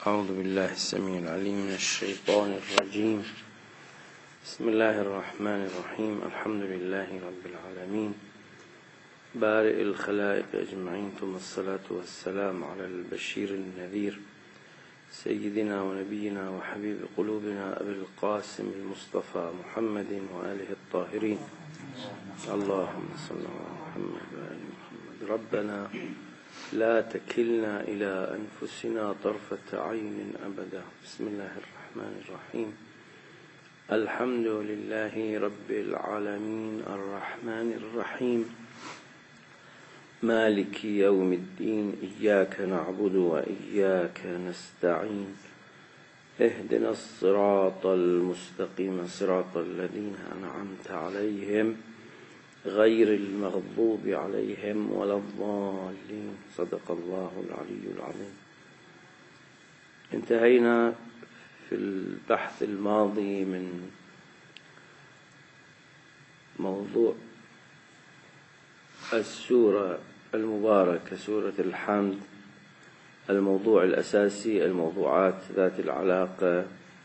أعوذ بالله السميع العليم من الشيطان الرجيم. بسم الله الرحمن الرحيم. الحمد لله رب العالمين بارئ الخلائق أجمعين، ثم الصلاة والسلام على البشير النذير سيدنا ونبينا وحبيب قلوبنا أبي القاسم المصطفى محمد وآله الطاهرين. اللهم صل على محمد وآل محمد. ربنا لا تكلنا إلى أنفسنا طرفة عين أبدا. بسم الله الرحمن الرحيم. الحمد لله رب العالمين الرحمن الرحيم مالك يوم الدين. إياك نعبد وإياك نستعين. اهدنا الصراط المستقيم صراط الذين أنعمت عليهم غير المغضوب عليهم ولا الضالين. صدق الله العلي العظيم. انتهينا في البحث الماضي من موضوع السورة المباركة سورة الحمد، الموضوع الأساسي، الموضوعات ذات العلاقة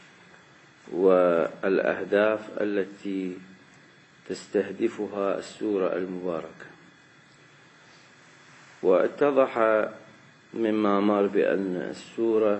والأهداف التي تستهدفها السورة المباركة. واتضح مما مر بأن السورة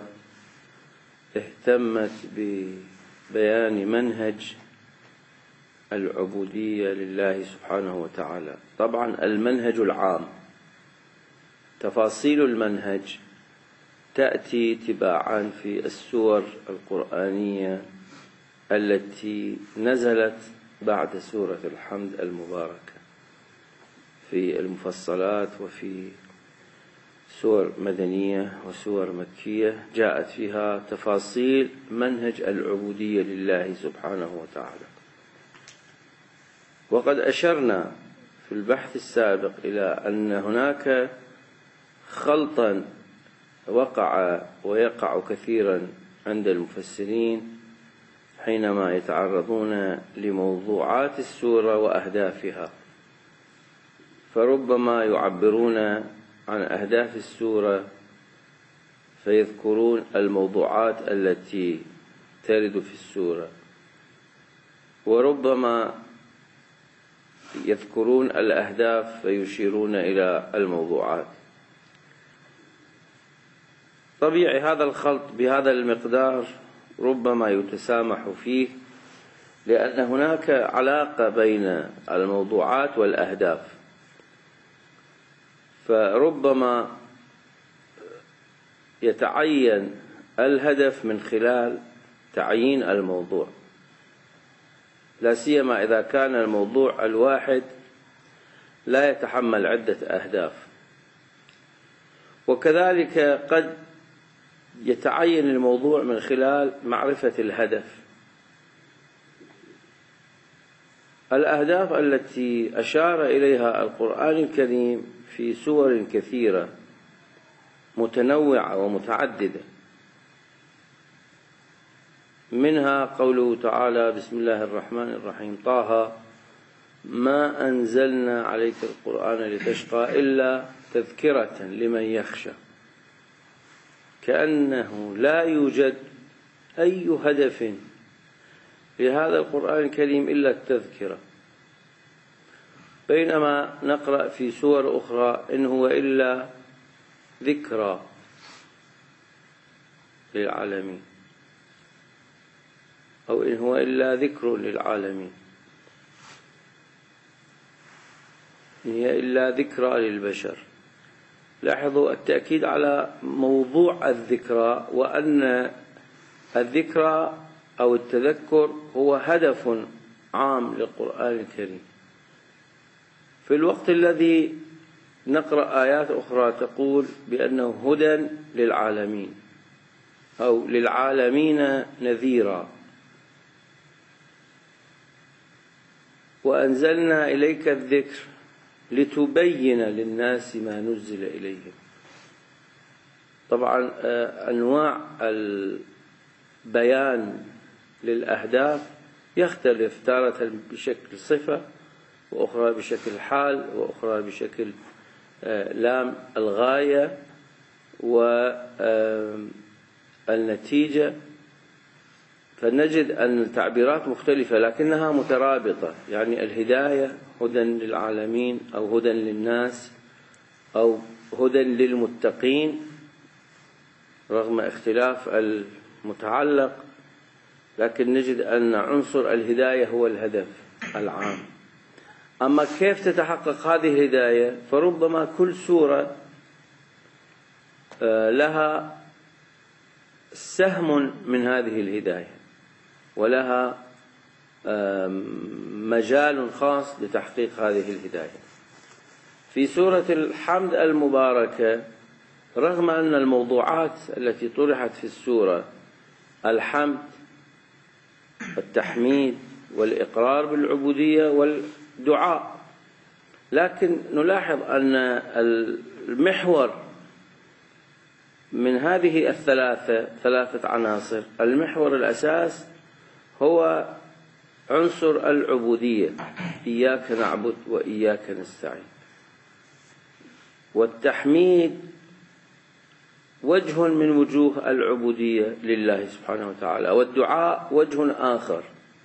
اهتمت ببيان منهج العبودية لله سبحانه وتعالى. طبعا المنهج العام، تفاصيل المنهج تأتي تباعا في السور القرآنية التي نزلت بعد سورة الحمد المباركة في المفصلات، وفي سور مدنية وسور مكية جاءت فيها تفاصيل منهج العبودية لله سبحانه وتعالى. وقد أشرنا في البحث السابق إلى أن هناك خلطا وقع ويقع كثيرا عند المفسرين حينما يتعرضون لموضوعات السورة وأهدافها، فربما يعبرون عن أهداف السورة فيذكرون الموضوعات التي ترد في السورة، وربما يذكرون الأهداف فيشيرون إلى الموضوعات. طبيعي هذا الخلط بهذا المقدار ربما يتسامح فيه، لأن هناك علاقة بين الموضوعات والأهداف، فربما يتعين الهدف من خلال تعيين الموضوع، لا سيما إذا كان الموضوع الواحد لا يتحمل عدة أهداف. وكذلك قد يتعين الموضوع من خلال معرفة الهدف. الأهداف التي أشار إليها القرآن الكريم في سور كثيرة متنوعة ومتعددة، منها قوله تعالى: بسم الله الرحمن الرحيم، طه ما أنزلنا عليك القرآن لتشقى إلا تذكرة لمن يخشى. كأنه لا يوجد أي هدف لهذا القرآن الكريم إلا التذكرة، بينما نقرأ في سور أخرى إن هو إلا ذكرى للعالمين، أو إن هو إلا ذكر للعالمين، إن هي إلا ذكرى للبشر. لاحظوا التأكيد على موضوع الذكرى، وأن الذكرى أو التذكر هو هدف عام للقرآن الكريم، في الوقت الذي نقرأ آيات أخرى تقول بأنه هدى للعالمين أو للعالمين نذيرا. وأنزلنا إليك الذكر لتبين للناس ما نزل إليهم. طبعا أنواع البيان للأهداف يختلف، تارة بشكل صفة، وأخرى بشكل حال، وأخرى بشكل لام الغاية، النتيجة فنجد أن التعبيرات مختلفة لكنها مترابطة، يعني الهداية هدى للعالمين أو هدى للناس أو هدى للمتقين، رغم اختلاف المتعلق، لكن نجد أن عنصر الهداية هو الهدف العام. أما كيف تتحقق هذه الهداية؟ فربما كل سورة لها سهم من هذه الهداية ولها مجال خاص لتحقيق هذه الهداية. في سورة الحمد المباركة رغم أن الموضوعات التي طرحت في السورة الحمد والتحميد والإقرار بالعبودية والدعاء، لكن نلاحظ أن المحور من هذه ثلاثة عناصر، المحور الأساس هو عنصر العبودية، إياك نعبد وإياك نستعين. والتحميد وجه من وجوه العبودية لله سبحانه وتعالى، والدعاء وجه آخر.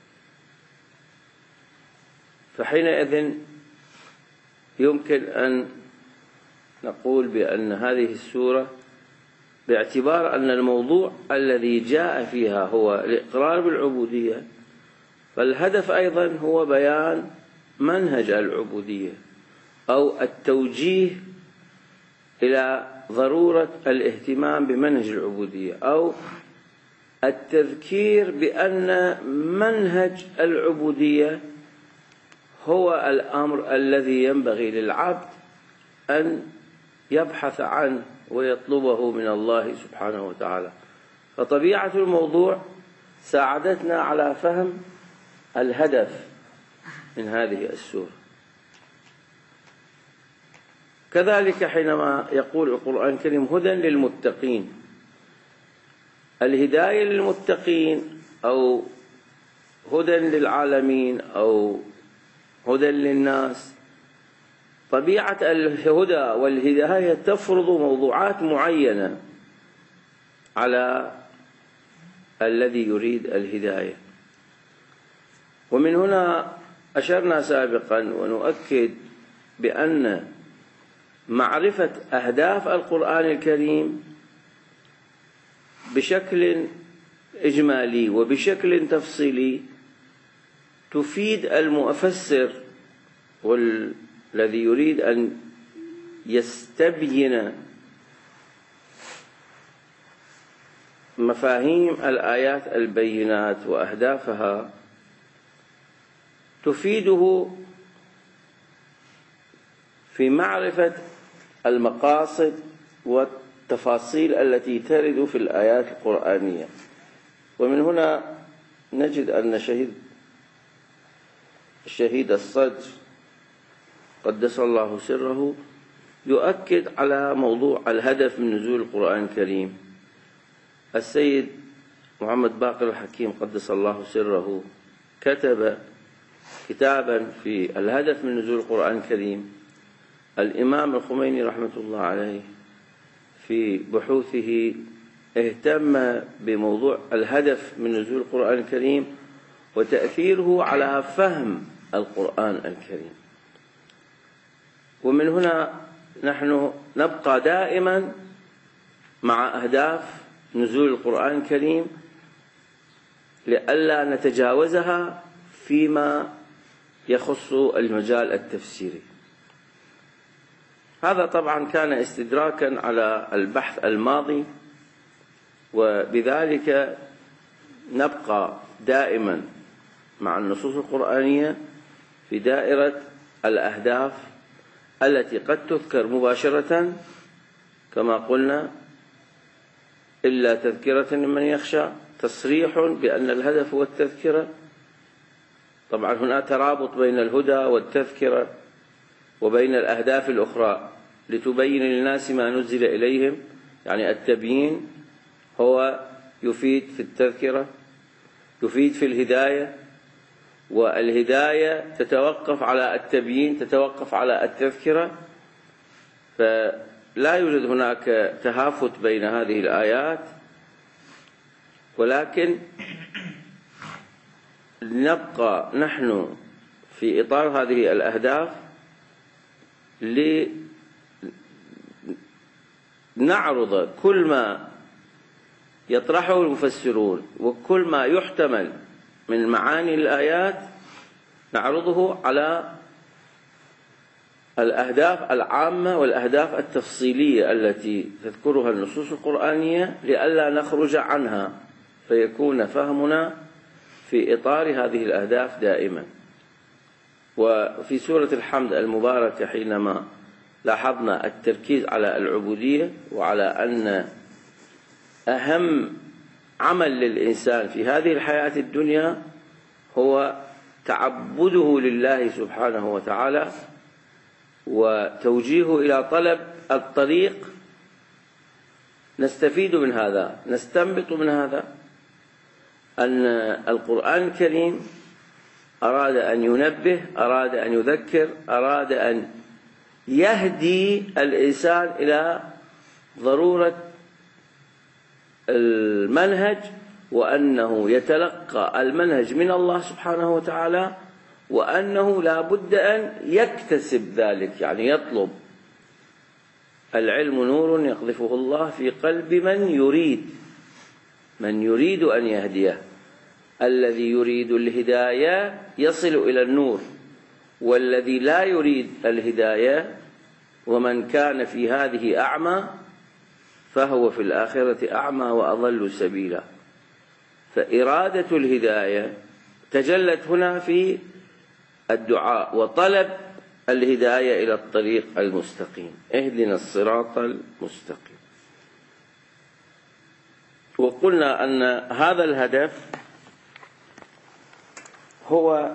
فحينئذ يمكن أن نقول بأن هذه السورة باعتبار أن الموضوع الذي جاء فيها هو الإقرار بالعبودية، فالهدف أيضا هو بيان منهج العبودية أو التوجيه إلى ضرورة الاهتمام بمنهج العبودية، أو التذكير بأن منهج العبودية هو الأمر الذي ينبغي للعبد أن يبحث عنه ويطلبه من الله سبحانه وتعالى. فطبيعة الموضوع ساعدتنا على فهم الهدف من هذه السورة. كذلك حينما يقول القرآن الكريم هدى للمتقين، الهداية للمتقين أو هدى للعالمين أو هدى للناس، طبيعة الهدى والهداية تفرض موضوعات معينة على الذي يريد الهداية. ومن هنا أشرنا سابقا ونؤكد بأن معرفة أهداف القرآن الكريم بشكل إجمالي وبشكل تفصيلي تفيد المفسر والذي يريد أن يستبين مفاهيم الآيات البينات وأهدافها، تفيده في معرفة المقاصد والتفاصيل التي ترد في الآيات القرآنية. ومن هنا نجد أن الشهيد الصدر قدس الله سره يؤكد على موضوع الهدف من نزول القرآن الكريم. السيد محمد باقر الحكيم قدس الله سره كتب كتابا في الهدف من نزول القرآن الكريم. الإمام الخميني رحمة الله عليه في بحوثه اهتم بموضوع الهدف من نزول القرآن الكريم وتأثيره على فهم القرآن الكريم. ومن هنا نحن نبقى دائما مع أهداف نزول القرآن الكريم لئلا نتجاوزها فيما يخص المجال التفسيري. هذا طبعا كان استدراكا على البحث الماضي، وبذلك نبقى دائما مع النصوص القرآنية في دائرة الأهداف التي قد تذكر مباشرة كما قلنا إلا تذكرة لمن يخشى، تصريح بأن الهدف هو التذكرة. طبعا هنا ترابط بين الهدى والتذكرة وبين الأهداف الأخرى لتبين للناس ما نزل إليهم، يعني التبيين هو يفيد في التذكرة، يفيد في الهداية، والهداية تتوقف على التبيين، تتوقف على التذكرة. فلا يوجد هناك تهافت بين هذه الآيات، ولكن نبقى نحن في إطار هذه الأهداف لنعرض كل ما يطرحه المفسرون وكل ما يحتمل من معاني الآيات نعرضه على الأهداف العامة والأهداف التفصيلية التي تذكرها النصوص القرآنية لئلا نخرج عنها، فيكون فهمنا في إطار هذه الأهداف دائما. وفي سورة الحمد المباركة حينما لاحظنا التركيز على العبودية وعلى أن أهم عمل للإنسان في هذه الحياة الدنيا هو تعبده لله سبحانه وتعالى وتوجيهه إلى طلب الطريق، نستفيد من هذا، نستنبط من هذا أن القرآن الكريم أراد أن ينبه، أراد أن يذكر، أراد أن يهدي الإنسان إلى ضرورة المنهج، وأنه يتلقى المنهج من الله سبحانه وتعالى، وأنه لا بد أن يكتسب ذلك، يعني يطلب. العلم نور يقذفه الله في قلب من يريد أن يهديه. الذي يريد الهداية يصل إلى النور، والذي لا يريد الهداية ومن كان في هذه أعمى فهو في الآخرة أعمى وأضل سبيلا. فإرادة الهداية تجلت هنا في الدعاء وطلب الهداية إلى الطريق المستقيم، اهدنا الصراط المستقيم. وقلنا أن هذا الهدف هو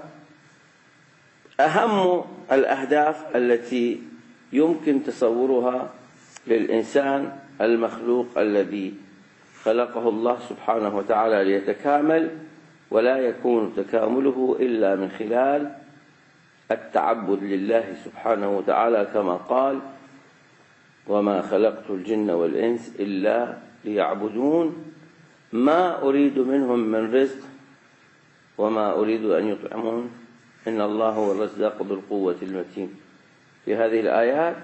أهم الأهداف التي يمكن تصورها للإنسان المخلوق الذي خلقه الله سبحانه وتعالى ليتكامل، ولا يكون تكامله إلا من خلال التعبد لله سبحانه وتعالى، كما قال: وما خلقت الجن والإنس إلا ليعبدون ما أريد منهم من رزق وما أريد أن يطعمون إن الله هو الرزاق ذو القوة المتين. في هذه الآيات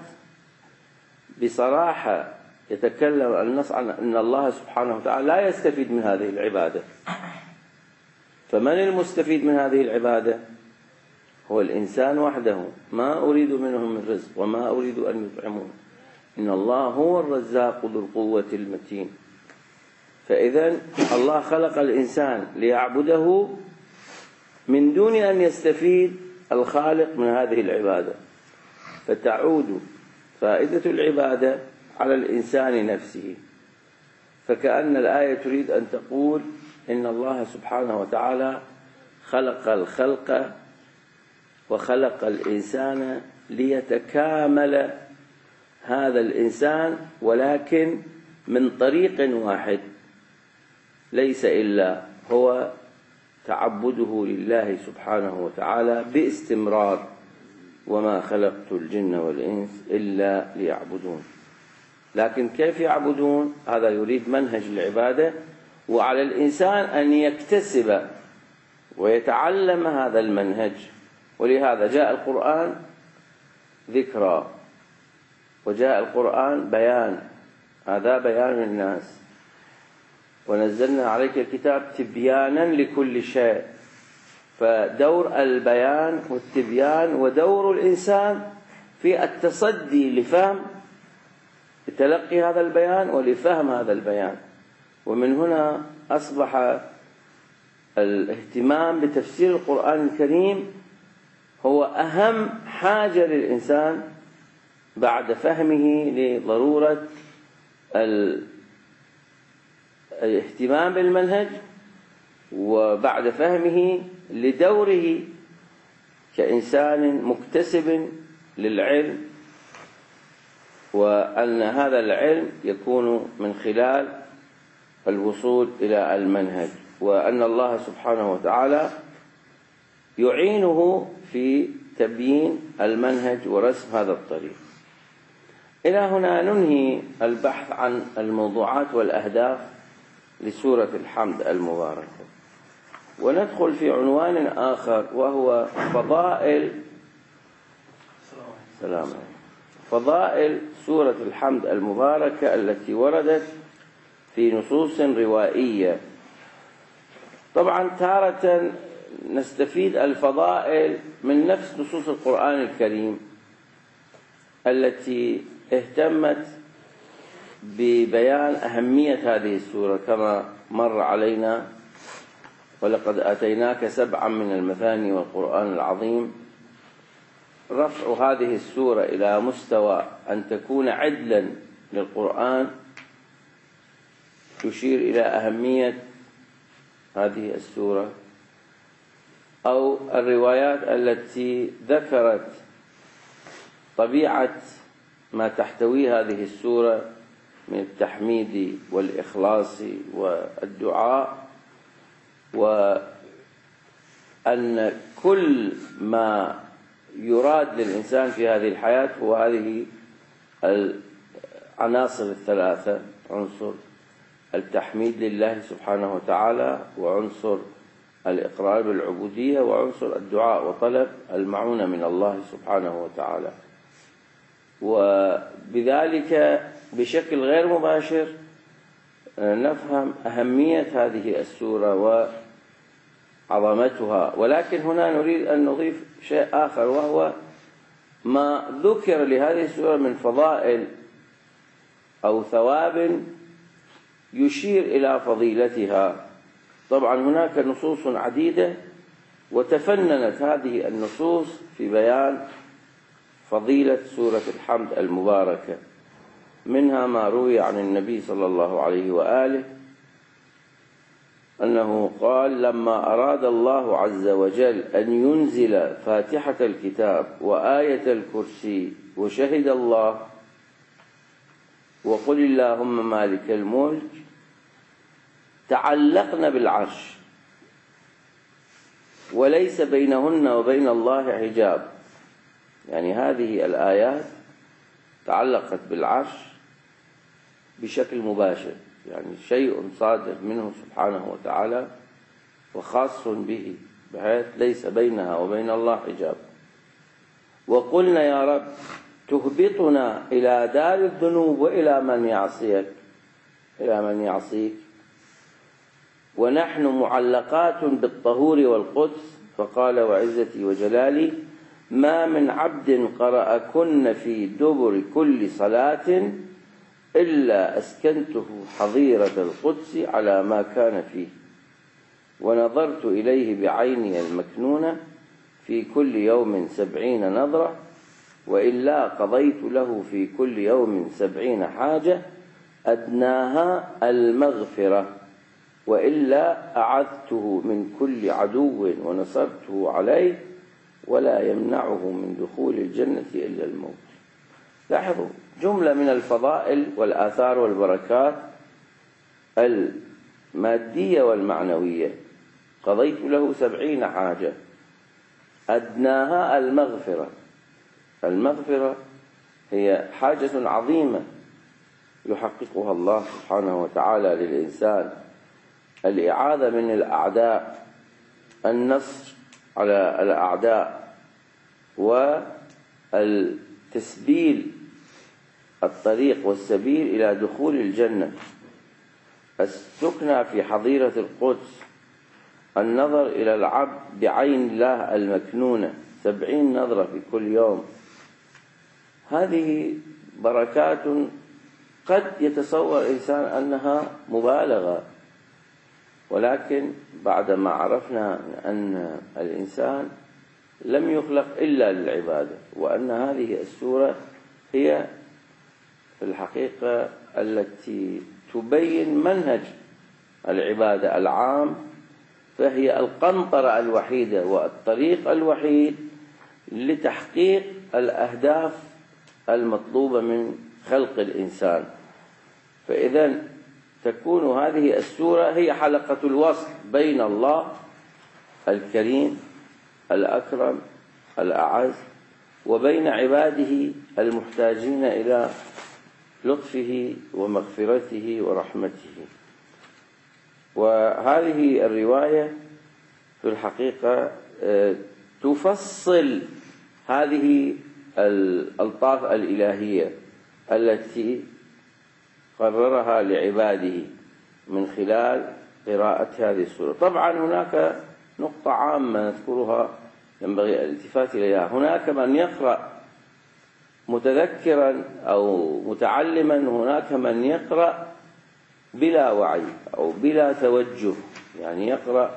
بصراحة يتكلم النص عن أن الله سبحانه وتعالى لا يستفيد من هذه العبادة. فمن المستفيد من هذه العبادة؟ هو الإنسان وحده. ما أريد منهم من رزق وما أريد أن يطعمون إن الله هو الرزاق ذو القوة المتين. فإذا الله خلق الإنسان ليعبده من دون أن يستفيد الخالق من هذه العبادة، فتعود فائدة العبادة على الإنسان نفسه. فكأن الآية تريد أن تقول إن الله سبحانه وتعالى خلق الخلق وخلق الإنسان ليتكامل هذا الإنسان، ولكن من طريق واحد ليس إلا هو تعبده لله سبحانه وتعالى باستمرار. وما خلقت الجن والإنس إلا ليعبدون. لكن كيف يعبدون؟ هذا يريد منهج العبادة، وعلى الإنسان أن يكتسب ويتعلم هذا المنهج. ولهذا جاء القرآن ذكرى، وجاء القرآن بيان، هذا بيان للناس. ونزلنا عليك الكتاب تبيانا لكل شيء. فدور البيان والتبيان ودور الإنسان في التصدي لفهم تلقي هذا البيان ولفهم هذا البيان. ومن هنا أصبح الاهتمام بتفسير القرآن الكريم هو أهم حاجة للإنسان بعد فهمه لضرورة الاهتمام بالمنهج، وبعد فهمه لدوره كإنسان مكتسب للعلم، وأن هذا العلم يكون من خلال الوصول إلى المنهج، وأن الله سبحانه وتعالى يعينه في تبيين المنهج ورسم هذا الطريق. إلى هنا ننهي البحث عن الموضوعات والأهداف لسورة الحمد المباركة. وندخل في عنوان آخر وهو فضائل سورة الحمد المباركة التي وردت في نصوص روائية. طبعا تارة نستفيد الفضائل من نفس نصوص القرآن الكريم التي اهتمت ببيان أهمية هذه السورة كما مر علينا: ولقد آتيناك 7 من المثاني والقرآن العظيم. رفع هذه السورة إلى مستوى أن تكون عدلا للقرآن يشير إلى أهمية هذه السورة، أو الروايات التي ذكرت طبيعة ما تحتوي هذه السورة من التحميد والإخلاص والدعاء، وأن كل ما يراد للإنسان في هذه الحياة هو هذه العناصر الثلاثة: عنصر التحميد لله سبحانه وتعالى، وعنصر الإقرار بالعبودية، وعنصر الدعاء وطلب المعونة من الله سبحانه وتعالى. وبذلك بشكل غير مباشر نفهم أهمية هذه السورة وعظمتها. ولكن هنا نريد أن نضيف شيء آخر، وهو ما ذكر لهذه السورة من فضائل أو ثواب يشير إلى فضيلتها. طبعا هناك نصوص عديدة، وتفننت هذه النصوص في بيان فضيلة سورة الحمد المباركة. منها ما روي عن النبي صلى الله عليه وآله أنه قال: لما أراد الله عز وجل أن ينزل فاتحة الكتاب وآية الكرسي وشهد الله وقل اللهم مالك الملك تعلقن بالعرش وليس بينهن وبين الله حجاب. يعني هذه الآيات تعلقت بالعرش بشكل مباشر، يعني شيء صادر منه سبحانه وتعالى وخاص به، بحيث ليس بينها وبين الله حجاب. وقلنا يا رب تهبطنا إلى دار الذنوب وإلى من يعصيك ونحن معلقات بالطهور والقدس. فقال: وعزتي وجلالي ما من عبد قرأكن في دبر كل صلاة إلا أسكنته حظيرة القدس على ما كان فيه، ونظرت إليه بعيني المكنونة في كل يوم 70 نظرة، وإلا قضيت له في كل يوم 70 حاجة أدناها المغفرة، وإلا أعذته من كل عدو ونصرته عليه، ولا يمنعه من دخول الجنة إلا الموت. لاحظوا جملة من الفضائل والآثار والبركات المادية والمعنوية. قضيت له 70 حاجة أدناها المغفرة. المغفرة هي حاجة عظيمة يحققها الله سبحانه وتعالى للإنسان: الإعاذة من الأعداء، النصر على الأعداء، والتسبيل الطريق والسبيل إلى دخول الجنة، السكنى في حظيرة القدس، النظر إلى العبد بعين الله المكنونة 70 نظرة في كل يوم. هذه بركات قد يتصور الإنسان أنها مبالغة، ولكن بعدما عرفنا أن الإنسان لم يخلق إلا للعبادة، وأن هذه السورة هي في الحقيقة التي تبين منهج العبادة العام، فهي القنطرة الوحيدة والطريق الوحيد لتحقيق الأهداف المطلوبة من خلق الإنسان. فإذا تكون هذه السورة هي حلقة الوصل بين الله الكريم الأكرم الأعز وبين عباده المحتاجين إلى لطفه ومغفرته ورحمته. وهذه الرواية في الحقيقة تفصل هذه الألطاف الإلهية التي قررها لعباده من خلال قراءة هذه السورة. طبعا هناك نقطة عامة نذكرها ينبغي الالتفات إليها. هناك من يقرأ متذكرا أو متعلما، هناك من يقرأ بلا وعي أو بلا توجه، يعني يقرأ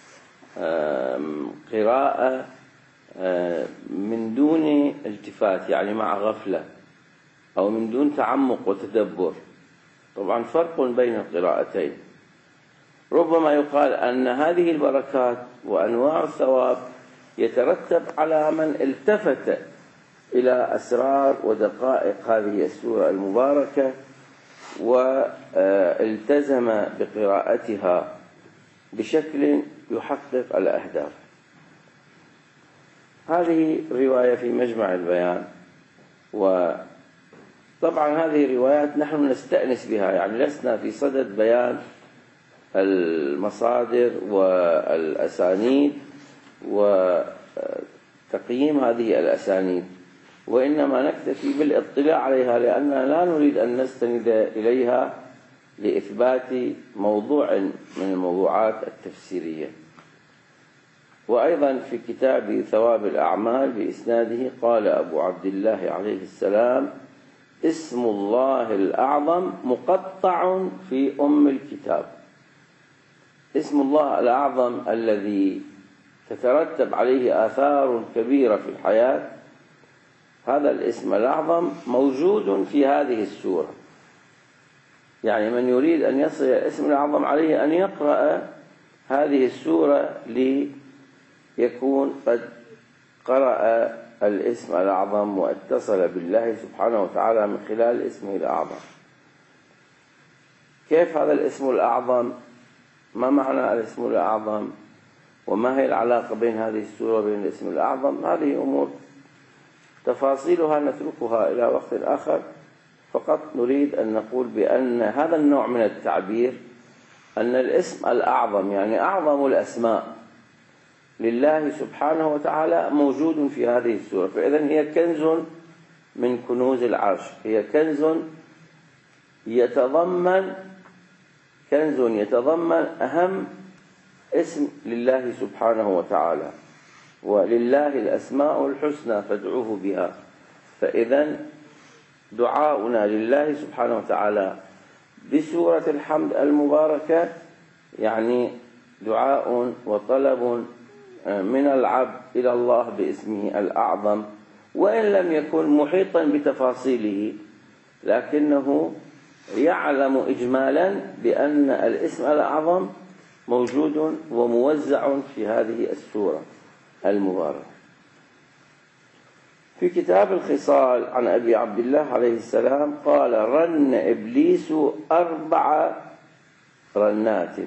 قراءة من دون التفات، يعني مع غفلة أو من دون تعمق وتدبر. طبعا فرق بين القراءتين. ربما يقال أن هذه البركات وأنواع الثواب يترتب على من التفت إلى أسرار ودقائق هذه السورة المباركة والتزم بقراءتها بشكل يحقق الأهداف. هذه رواية في مجمع البيان، وطبعا هذه روايات نحن نستأنس بها، يعني لسنا في صدد بيان المصادر والأسانيد وتقييم هذه الأسانيد، وإنما نكتفي بالاطلاع عليها، لأننا لا نريد أن نستند إليها لإثبات موضوع من الموضوعات التفسيرية. وأيضا في كتاب ثواب الأعمال بإسناده قال أبو عبد الله عليه السلام: اسم الله الأعظم مقطع في أم الكتاب. اسم الله الأعظم الذي تترتب عليه آثار كبيرة في الحياة، هذا الاسم الأعظم موجود في هذه السورة. يعني من يريد أن يصل إلى الاسم الأعظم عليه أن يقرأ هذه السورة ليكون قد قرأ الاسم الأعظم واتصل بالله سبحانه وتعالى من خلال اسمه الأعظم. كيف هذا الاسم الأعظم؟ ما معنى الاسم الأعظم؟ وما هي العلاقة بين هذه السورة وبين الاسم الأعظم؟ هذه أمور تفاصيلها نتركها إلى وقت آخر. فقط نريد أن نقول بأن هذا النوع من التعبير، أن الاسم الأعظم يعني أعظم الأسماء لله سبحانه وتعالى موجود في هذه السورة. فإذن هي كنز من كنوز العرش، هي كنز يتضمن أهم اسم لله سبحانه وتعالى، ولله الأسماء الحسنى فادعوه بها. فإذن دعاؤنا لله سبحانه وتعالى بسورة الحمد المباركة يعني دعاء وطلب من العبد إلى الله باسمه الأعظم، وإن لم يكن محيطا بتفاصيله، لكنه يعلم إجمالا بأن الاسم الأعظم موجود وموزع في هذه السورة المباركة. في كتاب الخصال عن أبي عبد الله عليه السلام قال: رن إبليس 4 رنات،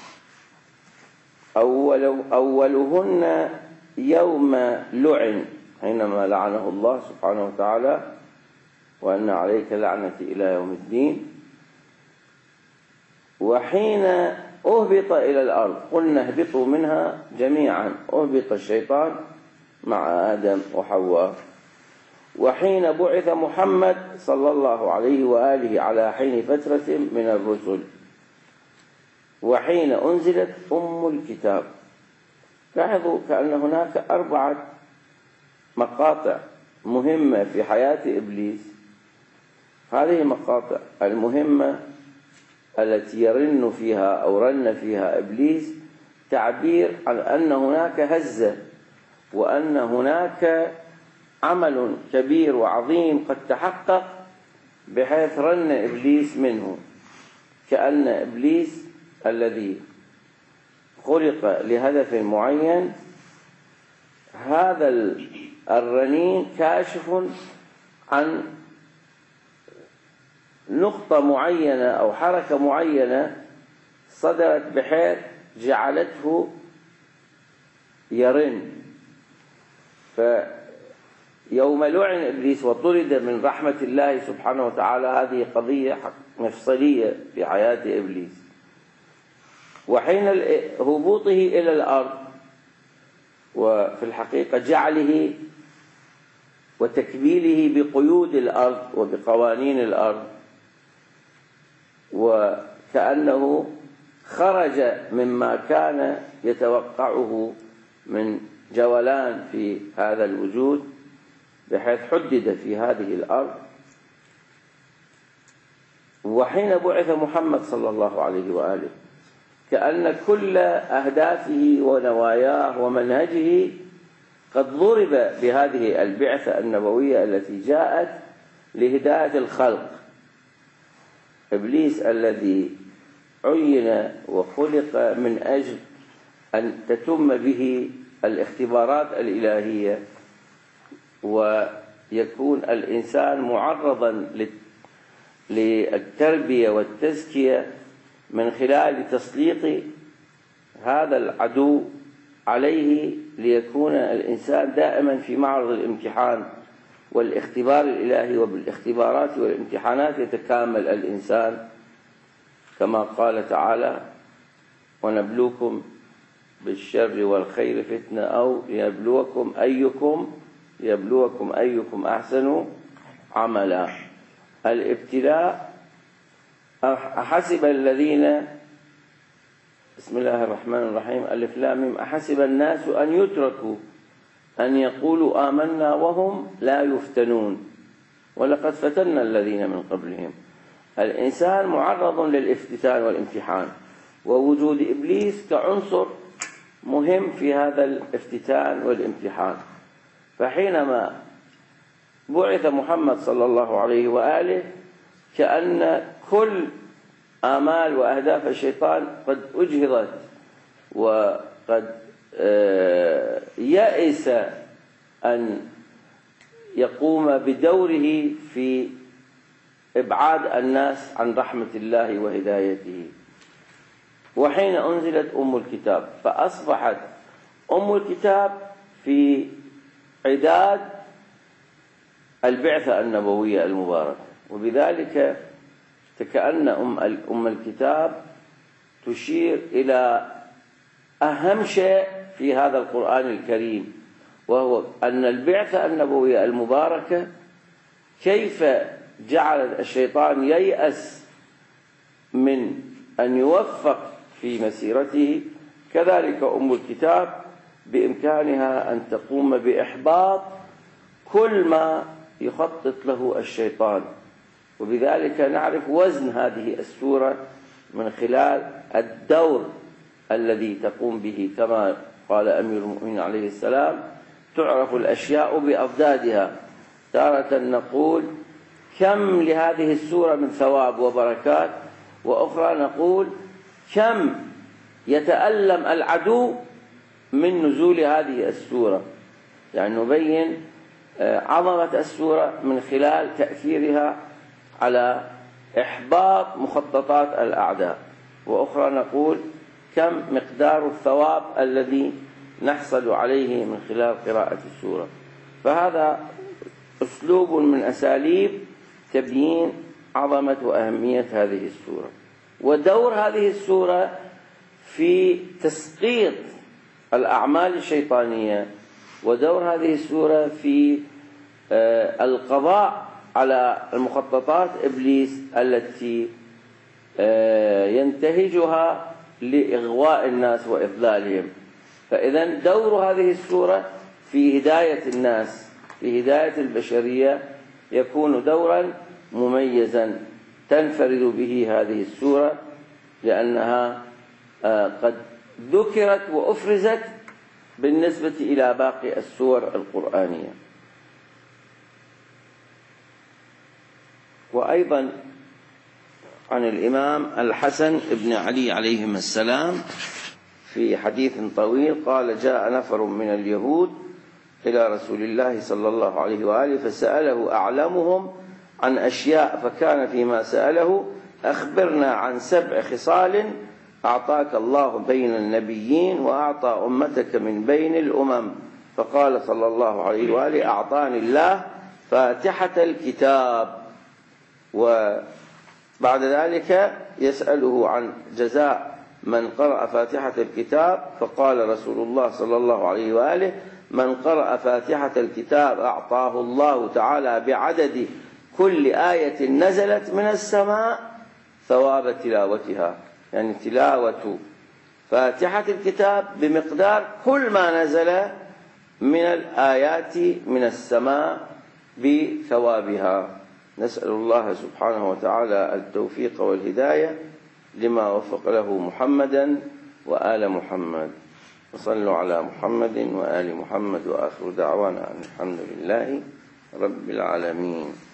أولهن يوم لعن، حينما لعنه الله سبحانه وتعالى: وأن عليك لعنتي إلى يوم الدين. وحين أهبط إلى الأرض، قلنا اهبطوا منها جميعا، أهبط الشيطان مع آدم وحواء. وحين بعث محمد صلى الله عليه وآله على حين فترة من الرسل. وحين أنزلت أم الكتاب. لاحظوا كأن هناك 4 مقاطع مهمة في حياة إبليس. هذه المقاطع المهمة التي يرن فيها أو رن فيها إبليس تعبير عن أن هناك هزة، وأن هناك عمل كبير وعظيم قد تحقق، بحيث رن إبليس منه. كأن إبليس الذي خلق لهدف معين، هذا الرنين كاشف عن نقطة معينة أو حركة معينة صدرت بحيث جعلته يرن. فيوم لعن إبليس وطرد من رحمة الله سبحانه وتعالى، هذه قضية مفصلية في حياة إبليس. وحين هبوطه إلى الأرض وفي الحقيقة جعله وتكبيله بقيود الأرض وبقوانين الأرض، وكأنه خرج مما كان يتوقعه من جولان في هذا الوجود، بحيث حدد في هذه الأرض. وحين بعث محمد صلى الله عليه وآله كأن كل أهدافه ونواياه ومنهجه قد ضرب بهذه البعثة النبوية التي جاءت لهداية الخلق. إبليس الذي عين وخلق من أجل أن تتم به الاختبارات الإلهية ويكون الإنسان معرضا للتربية والتزكية من خلال تسليط هذا العدو عليه، ليكون الإنسان دائما في معرض الامتحان والاختبار الإلهي، وبالاختبارات والامتحانات يتكامل الإنسان، كما قال تعالى: ونبلوكم بالشر والخير فتنة، أو ليبلوكم أيكم أحسن عملا. الابتلاء. أحسب الذين، بسم الله الرحمن الرحيم، ألف لام ميم، أحسب الناس أن يتركوا أن يقولوا آمنا وهم لا يفتنون ولقد فتنا الذين من قبلهم. الإنسان معرض للافتتان والامتحان، ووجود إبليس كعنصر مهم في هذا الافتتان والامتحان. فحينما بعث محمد صلى الله عليه وآله كأن كل آمال وأهداف الشيطان قد أجهضت، وقد يأس أن يقوم بدوره في إبعاد الناس عن رحمة الله وهدايته. وحين أنزلت أم الكتاب، فأصبحت أم الكتاب في عداد البعثة النبوية المباركة، وبذلك كأن أم الكتاب تشير إلى أهم شيء في هذا القرآن الكريم، وهو أن البعثة النبوية المباركة كيف جعل الشيطان ييأس من أن يوفق في مسيرته، كذلك أم الكتاب بإمكانها أن تقوم بإحباط كل ما يخطط له الشيطان. وبذلك نعرف وزن هذه السورة من خلال الدور الذي تقوم به، كما قال أمير المؤمنين عليه السلام: تعرف الأشياء بأضدادها. تارة نقول كم لهذه السورة من ثواب وبركات، وأخرى نقول كم يتألم العدو من نزول هذه السورة. يعني نبين عظمة السورة من خلال تأثيرها على إحباط مخططات الأعداء، وأخرى نقول كم مقدار الثواب الذي نحصل عليه من خلال قراءة السورة. فهذا أسلوب من أساليب تبيين عظمة وأهمية هذه السورة، ودور هذه السورة في تسقيط الأعمال الشيطانية، ودور هذه السورة في القضاء على المخططات إبليس التي ينتهجها لإغواء الناس وإضلالهم. فإذا دور هذه السورة في هداية الناس، في هداية البشرية، يكون دورا مميزا تنفرد به هذه السورة، لأنها قد ذكرت وأفرزت بالنسبة إلى باقي السور القرآنية. وأيضا عن الإمام الحسن بن علي عليهما السلام في حديث طويل قال: جاء نفر من اليهود إلى رسول الله صلى الله عليه وآله فسأله أعلمهم عن أشياء، فكان فيما سأله: أخبرنا عن 7 خصال أعطاك الله بين النبيين وأعطى أمتك من بين الأمم. فقال صلى الله عليه وآله: أعطاني الله فاتحة الكتاب. وبعد ذلك يسأله عن جزاء من قرأ فاتحة الكتاب، فقال رسول الله صلى الله عليه وآله: من قرأ فاتحة الكتاب أعطاه الله تعالى بعدد كل آية نزلت من السماء ثواب تلاوتها. يعني تلاوة فاتحة الكتاب بمقدار كل ما نزل من الآيات من السماء بثوابها. نسأل الله سبحانه وتعالى التوفيق والهداية لما وفق له محمدا وآل محمد. وصلوا على محمد وآل محمد، وآخر دعوانا أن الحمد لله رب العالمين.